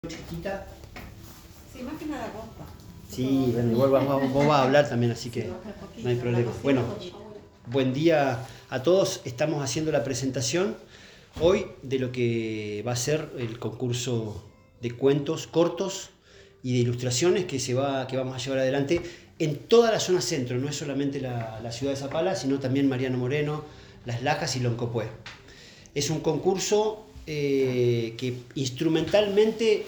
Chiquita. Sí, más que nada guapa. Sí, bueno, igual vos vas a hablar también, así que no hay problema. Bueno, buen día a todos. Estamos haciendo la presentación hoy de lo que va a ser el concurso de cuentos cortos y de ilustraciones que vamos a llevar adelante en toda la zona centro. No es solamente la ciudad de Zapala, sino también Mariano Moreno, Las Lajas y Loncopué. Es un concurso que instrumentalmente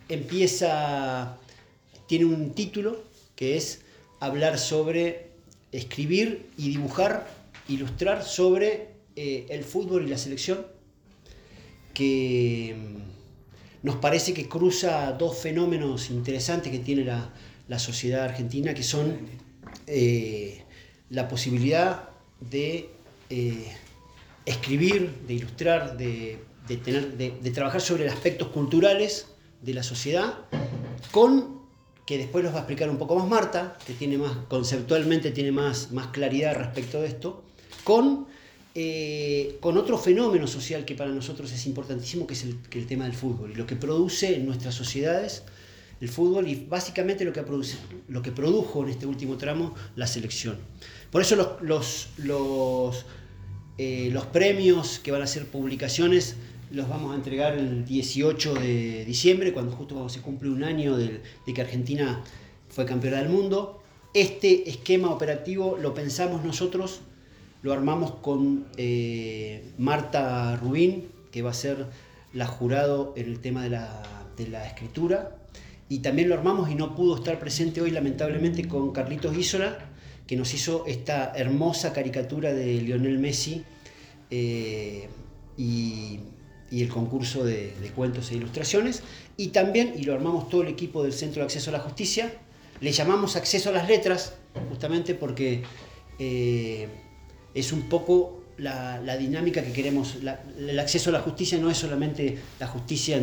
tiene un título que es hablar sobre escribir y dibujar, ilustrar sobre el fútbol y la selección, que nos parece que cruza dos fenómenos interesantes que tiene la sociedad argentina, que son la posibilidad de escribir, de ilustrar, de trabajar sobre aspectos culturales de la sociedad, que después los va a explicar un poco más Marta, que conceptualmente tiene más claridad respecto de esto, con otro fenómeno social que para nosotros es importantísimo, que es el tema del fútbol y lo que produce en nuestras sociedades el fútbol, y básicamente lo que produjo en este último tramo la selección. Por eso los premios, que van a ser publicaciones, los vamos a entregar el 18 de diciembre, cuando justo se cumple un año de que Argentina fue campeona del mundo. Este esquema operativo lo pensamos nosotros, lo armamos con Marta Rubín, que va a ser la jurado en el tema de la escritura, y también lo armamos, y no pudo estar presente hoy lamentablemente, con Carlitos Isola, que nos hizo esta hermosa caricatura de Lionel Messi y el concurso de cuentos e ilustraciones. Y también, y lo armamos todo el equipo del Centro de Acceso a la Justicia, le llamamos Acceso a las Letras, justamente porque es un poco la dinámica que queremos. El acceso a la justicia no es solamente la justicia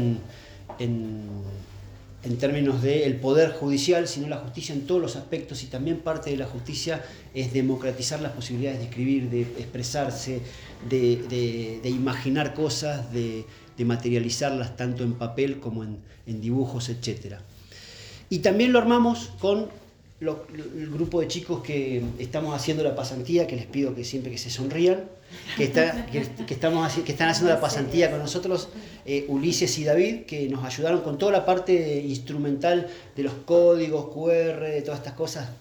en términos del poder judicial, sino la justicia en todos los aspectos, y también parte de la justicia es democratizar las posibilidades de escribir, de expresarse, de imaginar cosas, de materializarlas tanto en papel como en dibujos, etc. Y también lo armamos con el grupo de chicos que estamos haciendo la pasantía, que les pido que siempre que se sonrían, que están haciendo la pasantía con nosotros, Ulises y David, que nos ayudaron con toda la parte instrumental de los códigos QR, de todas estas cosas,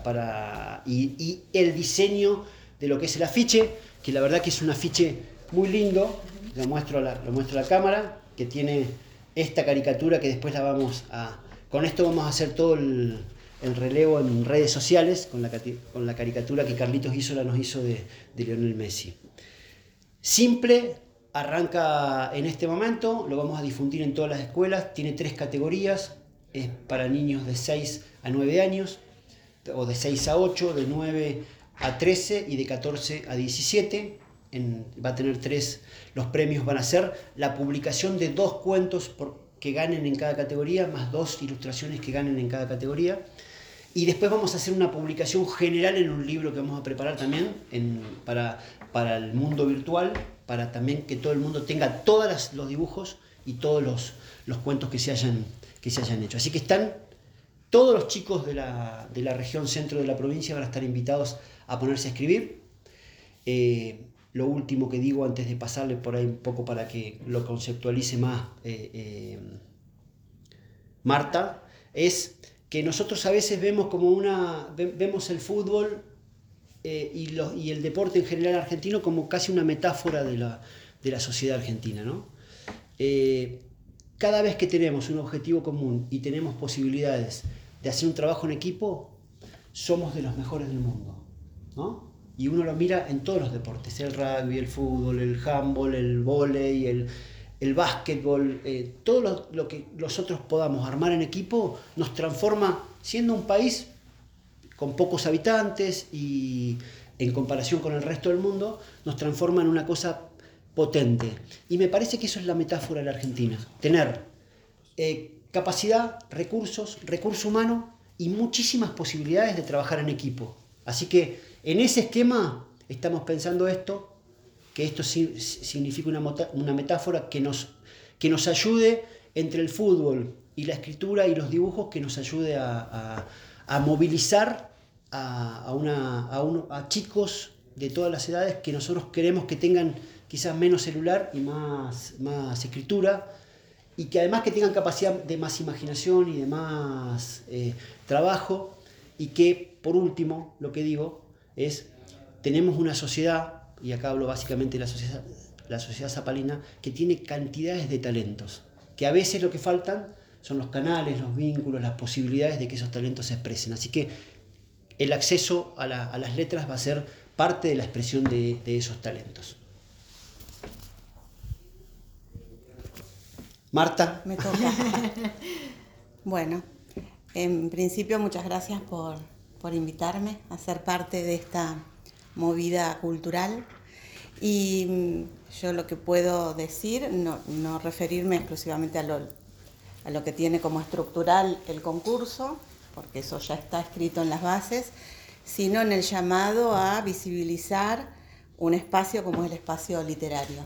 y el diseño de lo que es el afiche, que la verdad que es un afiche muy lindo. Lo muestro a la cámara, que tiene esta caricatura que después con esto vamos a hacer todo el relevo en redes sociales, con la caricatura que Carlitos Isola nos hizo de Lionel Messi. Simple, arranca en este momento, lo vamos a difundir en todas las escuelas, tiene 3 categorías, es para niños de 6 a 9 años, o de 6 a 8, de 9 a 13 y de 14 a 17. Va a tener 3, los premios van a ser la publicación de 2 cuentos que ganen en cada categoría, más 2 ilustraciones que ganen en cada categoría. Y después vamos a hacer una publicación general en un libro que vamos a preparar también para el mundo virtual, para también que todo el mundo tenga todos los dibujos y todos los cuentos que se hayan hecho. Así que están todos los chicos de la región centro de la provincia, van a estar invitados a ponerse a escribir. Lo último que digo antes de pasarle por ahí un poco para que lo conceptualice más Marta, es que nosotros a veces vemos vemos el fútbol y el deporte en general argentino como casi una metáfora de la sociedad argentina, ¿no? Cada vez que tenemos un objetivo común y tenemos posibilidades de hacer un trabajo en equipo, somos de los mejores del mundo, ¿no? Y uno lo mira en todos los deportes, el rugby, el fútbol, el handball, el vóley, el básquetbol, todo lo que nosotros podamos armar en equipo nos transforma, siendo un país con pocos habitantes y en comparación con el resto del mundo, nos transforma en una cosa potente. Y me parece que eso es la metáfora de la Argentina, tener capacidad, recurso humano y muchísimas posibilidades de trabajar en equipo. Así que en ese esquema estamos pensando que esto significa una metáfora que nos ayude entre el fútbol y la escritura y los dibujos que nos ayude a movilizar a chicos de todas las edades que nosotros queremos que tengan quizás menos celular y más escritura, y que además que tengan capacidad de más imaginación y de más trabajo, y que por último lo que digo es, tenemos una sociedad, y acá hablo básicamente de la sociedad zapalina, que tiene cantidades de talentos, que a veces lo que faltan son los canales, los vínculos, las posibilidades de que esos talentos se expresen. Así que el acceso a las letras va a ser parte de la expresión de esos talentos. Marta. Me toca. Bueno, en principio muchas gracias por invitarme a ser parte de esta movida cultural. Y yo lo que puedo decir, no referirme exclusivamente a lo que tiene como estructural el concurso, porque eso ya está escrito en las bases, sino en el llamado a visibilizar un espacio como es el espacio literario.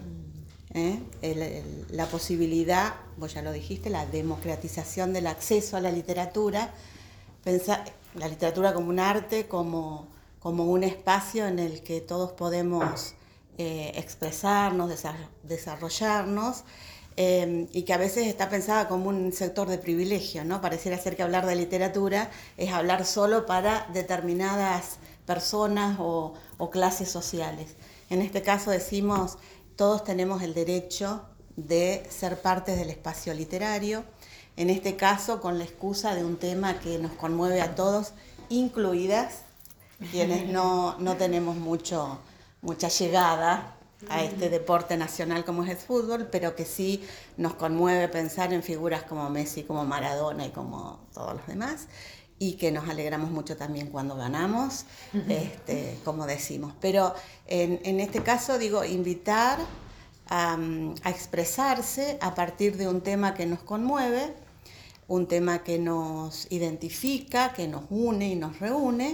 La posibilidad, vos ya lo dijiste, la democratización del acceso a la literatura, pensar la literatura como un arte, como un espacio en el que todos podemos expresarnos, desarrollarnos, y que a veces está pensada como un sector de privilegio, ¿no? Pareciera ser que hablar de literatura es hablar solo para determinadas personas o clases sociales. En este caso decimos, todos tenemos el derecho de ser parte del espacio literario, en este caso con la excusa de un tema que nos conmueve a todos, incluidas quienes no tenemos mucha llegada a este deporte nacional como es el fútbol, pero que sí nos conmueve pensar en figuras como Messi, como Maradona y como todos los demás, y que nos alegramos mucho también cuando ganamos, como decimos. Pero en este caso digo, invitar a expresarse a partir de un tema que nos conmueve, un tema que nos identifica, que nos une y nos reúne,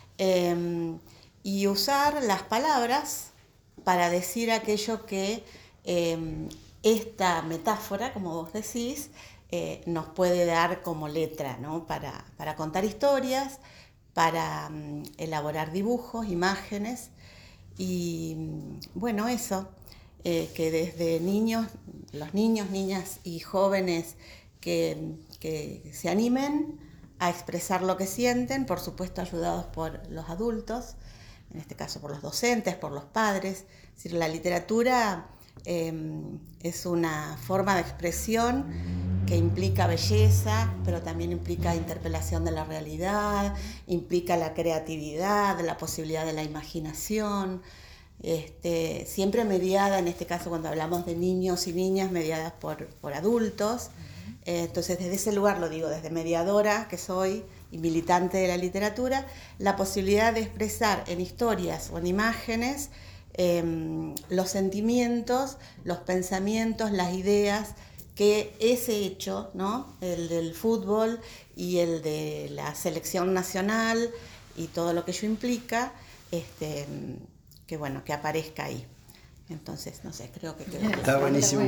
y usar las palabras para decir aquello que esta metáfora, como vos decís, nos puede dar como letra, ¿no? Para contar historias, para elaborar dibujos, imágenes, y bueno, eso, que desde niños, los niños, niñas y jóvenes que se animen a expresar lo que sienten, por supuesto ayudados por los adultos, en este caso por los docentes, por los padres. Es decir, la literatura es una forma de expresión que implica belleza, pero también implica interpelación de la realidad, implica la creatividad, la posibilidad de la imaginación, siempre mediada, en este caso cuando hablamos de niños y niñas, mediadas por adultos. Entonces desde ese lugar, lo digo, desde mediadora que soy y militante de la literatura, la posibilidad de expresar en historias o en imágenes los sentimientos, los pensamientos, las ideas que ese hecho, ¿no? El del fútbol y el de la selección nacional y todo lo que ello implica, que bueno, que aparezca ahí. Entonces, no sé, creo que quedó. Está buenísimo.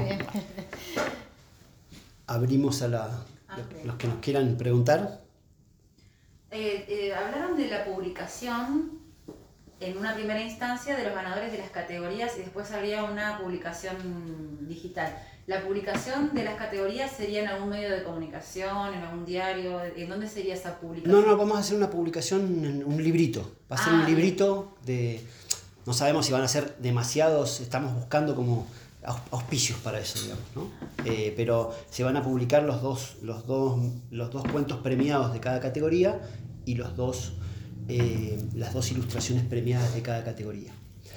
Abrimos a los que nos quieran preguntar. Hablaron de la publicación en una primera instancia de los ganadores de las categorías y después habría una publicación digital. ¿La publicación de las categorías sería en algún medio de comunicación, en algún diario? ¿En dónde sería esa publicación? No, vamos a hacer una publicación en un librito. Va a ser un librito de... No sabemos si van a ser demasiados, estamos buscando como auspicios para eso, digamos, ¿no? Pero se van a publicar los dos cuentos premiados de cada categoría y las dos ilustraciones premiadas de cada categoría.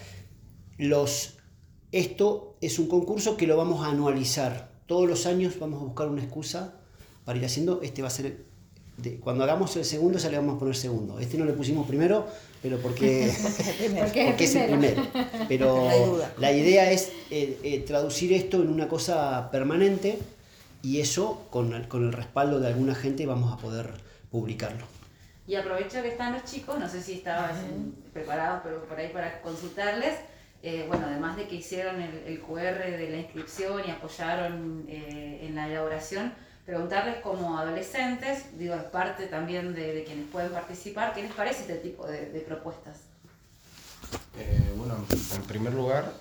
Esto es un concurso que lo vamos a anualizar. Todos los años vamos a buscar una excusa para ir haciendo. Va a ser... cuando hagamos el segundo ya le vamos a poner segundo. No le pusimos primero, pero porque es el primero. Pero la idea es traducir esto en una cosa permanente, y eso con el respaldo de alguna gente vamos a poder publicarlo. Y aprovecho que están los chicos, no sé si estaban preparados, pero por ahí para consultarles. bueno, además de que hicieron el QR de la inscripción y apoyaron en la elaboración, preguntarles como adolescentes, digo, es parte también de quienes pueden participar, ¿qué les parece este tipo de propuestas? Bueno, en primer lugar,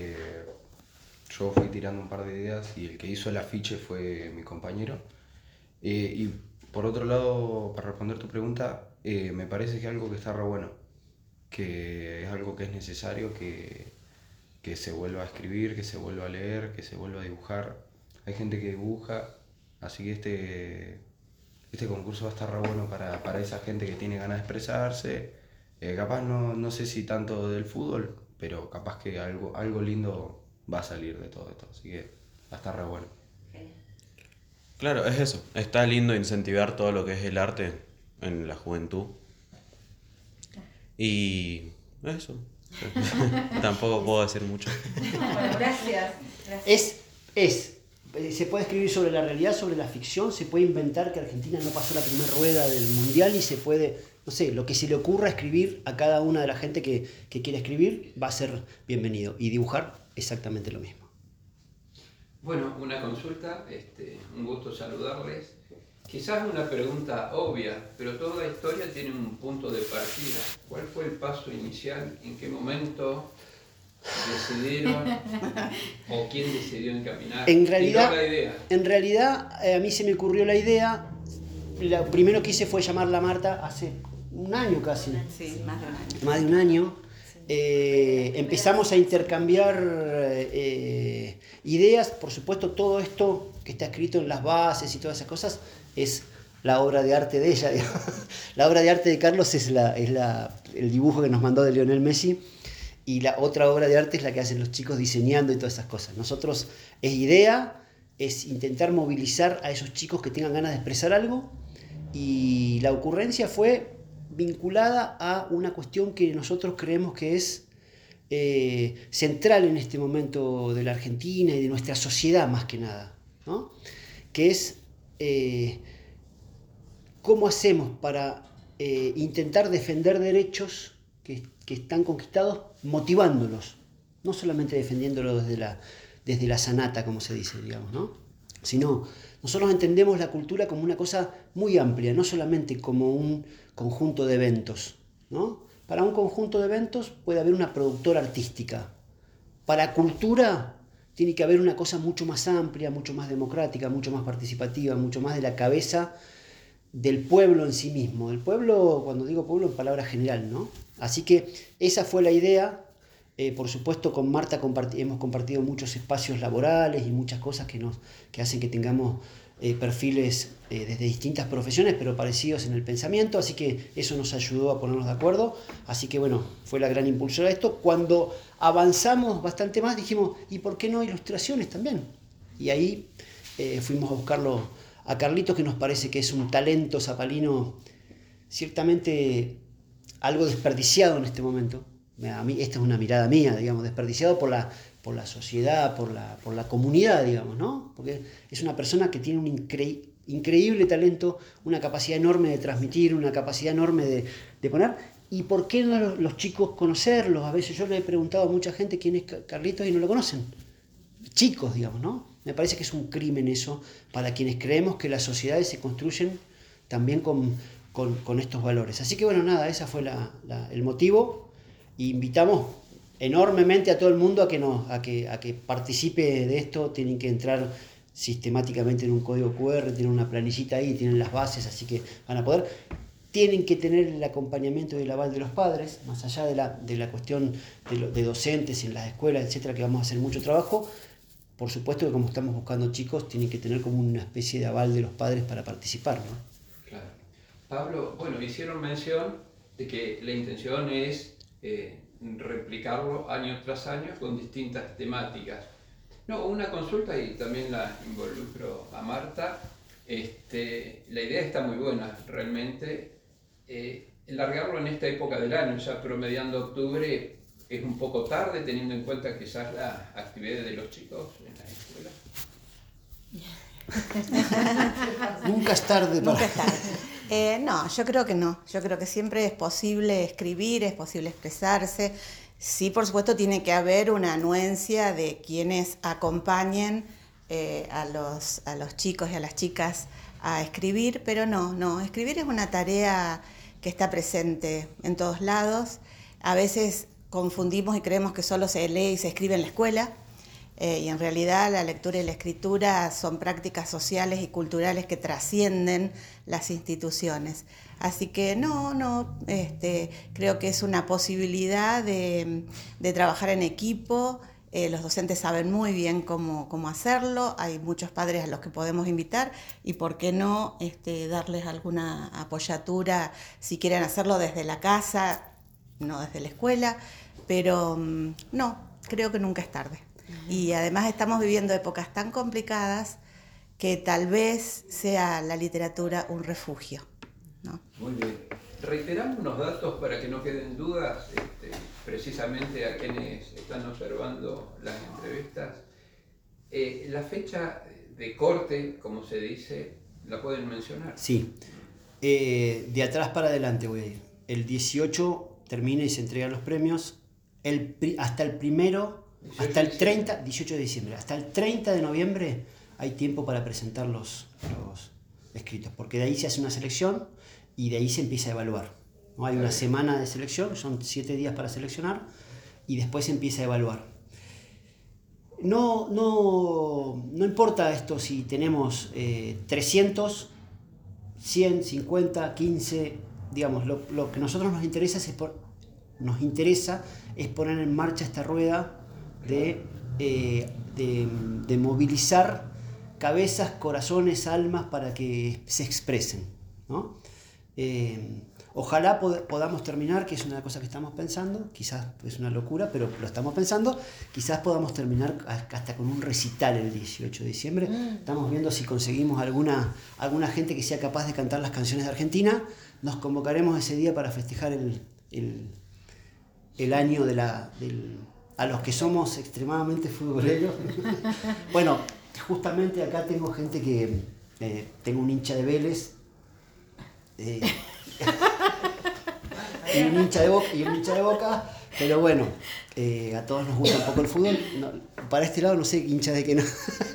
yo fui tirando un par de ideas y el que hizo el afiche fue mi compañero. Y por otro lado, para responder tu pregunta, me parece que es algo que está re bueno, que es algo que es necesario que se vuelva a escribir, que se vuelva a leer, que se vuelva a dibujar. Hay gente que dibuja, así que este concurso va a estar re bueno para esa gente que tiene ganas de expresarse. Capaz no sé si tanto del fútbol, pero capaz que algo lindo va a salir de todo esto, así que va a estar re bueno. Claro, es eso. Está lindo incentivar todo lo que es el arte en la juventud. Y eso. Tampoco puedo decir mucho. Bueno, gracias. Se puede escribir sobre la realidad, sobre la ficción, se puede inventar que Argentina no pasó la primera rueda del mundial y se puede, no sé, lo que se le ocurra escribir a cada una de la gente que quiera escribir va a ser bienvenido. Y dibujar exactamente lo mismo. Bueno, una consulta, un gusto saludarles. Quizás una pregunta obvia, pero toda historia tiene un punto de partida. ¿Cuál fue el paso inicial? ¿En qué momento decidieron o quién decidió encaminar? En realidad, la idea. A mí se me ocurrió la idea. Lo primero que hice fue llamarla a Marta hace un año casi. Sí, más de un año. Más de un año. Empezamos a intercambiar ideas. Por supuesto, todo esto que está escrito en las bases y todas esas cosas es la obra de arte de ella. La obra de arte de Carlos es el dibujo que nos mandó de Lionel Messi, y la otra obra de arte es la que hacen los chicos diseñando y todas esas cosas. Nosotros es intentar movilizar a esos chicos que tengan ganas de expresar algo, y la ocurrencia fue vinculada a una cuestión que nosotros creemos que es central en este momento de la Argentina y de nuestra sociedad más que nada, ¿no? Que es cómo hacemos para intentar defender derechos que están conquistados, motivándolos, no solamente defendiéndolos desde la sanata, como se dice, digamos, ¿no? Sino nosotros entendemos la cultura como una cosa muy amplia, no solamente como un conjunto de eventos, ¿no? Para un conjunto de eventos puede haber una productora artística. Para cultura tiene que haber una cosa mucho más amplia, mucho más democrática, mucho más participativa, mucho más de la cabeza del pueblo en sí mismo. El pueblo, cuando digo pueblo, en palabra general, ¿no? Así que esa fue la idea. Por supuesto, con Marta hemos compartido muchos espacios laborales y muchas cosas que hacen que tengamos perfiles desde distintas profesiones, pero parecidos en el pensamiento, así que eso nos ayudó a ponernos de acuerdo. Así que bueno, fue la gran impulsora de esto. Cuando avanzamos bastante más, dijimos, ¿y por qué no ilustraciones también? Y ahí fuimos a buscarlo a Carlitos, que nos parece que es un talento zapalino ciertamente algo desperdiciado en este momento. A mí, esta es una mirada mía, digamos, desperdiciado por la sociedad, por la comunidad, digamos, ¿no? Porque es una persona que tiene un increíble talento, una capacidad enorme de transmitir, una capacidad enorme de poner. ¿Y por qué no los chicos conocerlos? A veces yo le he preguntado a mucha gente quién es Carlitos y no lo conocen. Chicos, digamos, ¿no? Me parece que es un crimen eso para quienes creemos que las sociedades se construyen también con estos valores. Así que bueno, nada, ese fue el motivo. Y invitamos enormemente a todo el mundo a que participe de esto. Tienen que entrar sistemáticamente en un código QR, tienen una planillita ahí, tienen las bases, así que van a poder. Tienen que tener el acompañamiento y el aval de los padres, más allá de la cuestión de docentes en las escuelas, etcétera, que vamos a hacer mucho trabajo. Por supuesto que como estamos buscando chicos, tienen que tener como una especie de aval de los padres para participar, ¿no? Claro. Pablo, bueno, hicieron mención de que la intención es replicarlo año tras año con distintas temáticas. No, una consulta, y también la involucro a Marta. La idea está muy buena, realmente. Largarlo en esta época del año, ya promediando octubre, es un poco tarde, teniendo en cuenta quizás las actividades de los chicos en la escuela. Nunca es tarde para... Nunca es tarde. No, yo creo que no. Yo creo que siempre es posible escribir, es posible expresarse. Sí, por supuesto, tiene que haber una anuencia de quienes acompañen a los chicos y a las chicas a escribir, pero no, escribir es una tarea que está presente en todos lados. A veces confundimos y creemos que solo se lee y se escribe en la escuela, y en realidad la lectura y la escritura son prácticas sociales y culturales que trascienden las instituciones. Así que creo que es una posibilidad de trabajar en equipo. Los docentes saben muy bien cómo hacerlo, hay muchos padres a los que podemos invitar y por qué no darles alguna apoyatura si quieren hacerlo desde la casa, no desde la escuela, pero no, creo que nunca es tarde. Y además estamos viviendo épocas tan complicadas que tal vez sea la literatura un refugio, ¿no? Muy bien. Reiteramos unos datos para que no queden dudas, precisamente a quienes están observando las entrevistas. La fecha de corte, como se dice, ¿la pueden mencionar? Sí, de atrás para adelante voy a ir. El 18 termina y se entregan los premios. Hasta el 18 de diciembre, hasta el 30 de noviembre hay tiempo para presentar los escritos, porque de ahí se hace una selección y de ahí se empieza a evaluar, ¿no? Hay una semana de selección, son 7 días para seleccionar y después se empieza a evaluar. No importa esto si tenemos 300, 100, 50, 15, digamos, lo que a nosotros nos interesa es poner en marcha esta rueda de movilizar cabezas, corazones, almas para que se expresen, ¿no? Ojalá podamos terminar, que es una cosa que estamos pensando, quizás es una locura, pero lo estamos pensando, quizás podamos terminar hasta con un recital el 18 de diciembre. Estamos viendo si conseguimos alguna gente que sea capaz de cantar las canciones de Argentina. Nos convocaremos ese día para festejar el año a los que somos extremadamente futboleros. Bueno, justamente acá tengo gente que... tengo un hincha de Vélez, y un hincha de Boca, pero bueno, a todos nos gusta un poco el fútbol. No, para este lado no sé hincha de qué no.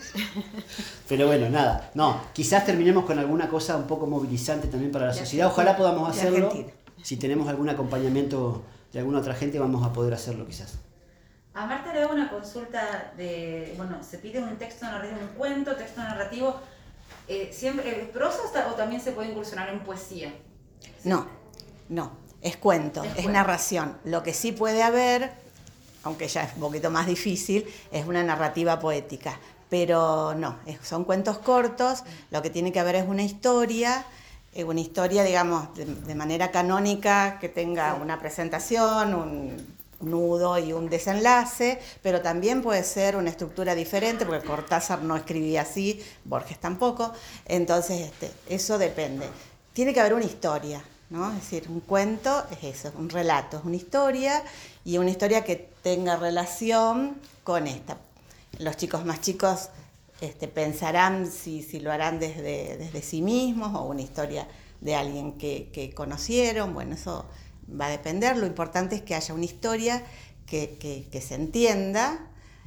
Pero bueno, nada. No, quizás terminemos con alguna cosa un poco movilizante también para la sociedad. Ojalá podamos hacerlo. Si tenemos algún acompañamiento de alguna otra gente, vamos a poder hacerlo quizás. A Marta le hago una consulta se pide un texto narrativo, un cuento, texto narrativo, ¿siempre prosa o también se puede incursionar en poesía? No, es cuento, es narración. Lo que sí puede haber, aunque ya es un poquito más difícil, es una narrativa poética. Pero no, son cuentos cortos, lo que tiene que haber es una historia, digamos, de manera canónica, que tenga una presentación, un nudo y un desenlace, pero también puede ser una estructura diferente, porque Cortázar no escribía así, Borges tampoco, entonces eso depende. Tiene que haber una historia, ¿no? Es decir, un cuento es eso, un relato, es una historia, y una historia que tenga relación con esta. Los chicos más chicos pensarán si lo harán desde sí mismos o una historia de alguien que conocieron. Bueno, eso va a depender. Lo importante es que haya una historia que se entienda,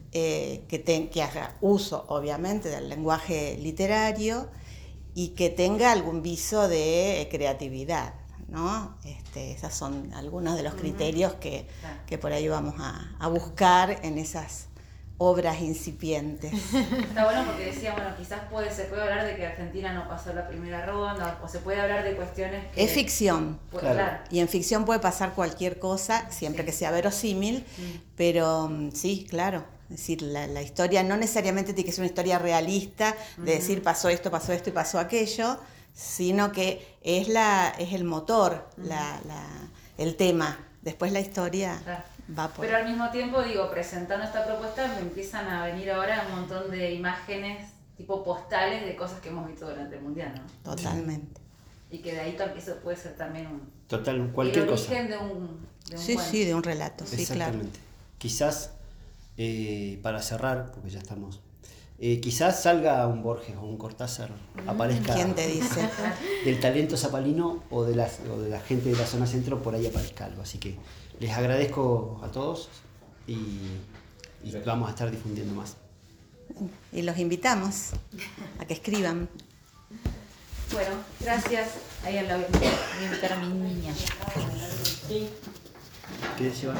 que haga uso, obviamente, del lenguaje literario y que tenga algún viso de creatividad, ¿no? Esos son algunos de los criterios que por ahí vamos a buscar en esas obras incipientes. Está bueno porque decía, quizás se puede hablar de que Argentina no pasó la primera ronda, o se puede hablar de cuestiones que... Es ficción, claro. Y en ficción puede pasar cualquier cosa, siempre que sea verosímil, pero sí, claro. Es decir, la historia no necesariamente tiene que ser una historia realista, de decir pasó esto y pasó aquello, sino que es el motor, el tema. Después la historia... Claro. Va por... Pero al mismo tiempo, presentando esta propuesta, me empiezan a venir ahora un montón de imágenes tipo postales de cosas que hemos visto durante el Mundial, ¿no? Totalmente. Y que de ahí eso puede ser también cualquier cosa. El origen de un Sí, cuento. sí, de un relato, sí, claro. Exactamente. Quizás, para cerrar, porque ya estamos, quizás salga un Borges o un Cortázar, aparezca ¿Quién te dice? del talento zapalino o de la gente de la zona centro, por ahí aparezca algo. Así que les agradezco a todos y vamos a estar difundiendo más. Y los invitamos a que escriban. Bueno, gracias. Ahí voy a invitar a mi niña. ¿Quieres llevar?